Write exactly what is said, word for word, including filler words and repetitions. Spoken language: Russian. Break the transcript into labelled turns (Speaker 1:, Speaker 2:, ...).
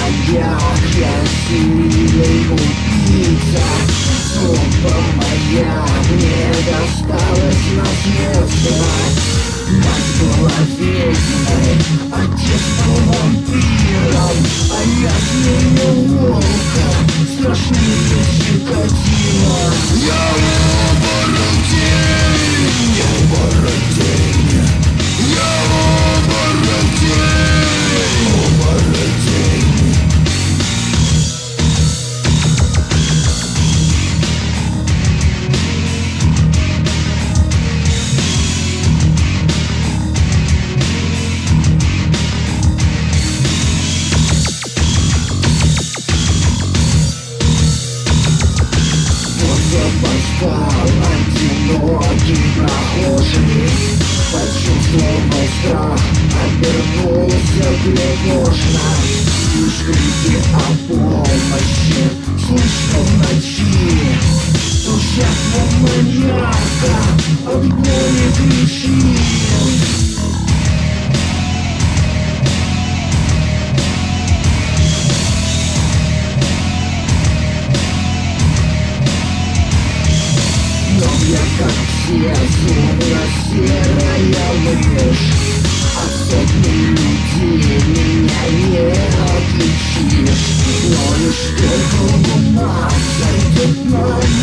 Speaker 1: ногах, я сильный убийца. Снова моя, мне досталось наследство. Мать была ведьмой, отец был вампиром, а я змея волка, страшнее Чикатило. Я оборотень, я оборотень, я оборотень, оборотень. Запоздал одинокий прохожий, почувствовал страх, обернулся тревожно. Лишь крики о помощи слышно в ночи. Душа маньяка от боли кричит. Я как все, словно серая мышь. От сотни людей меня не отличишь. Но лишь только луна зайдет на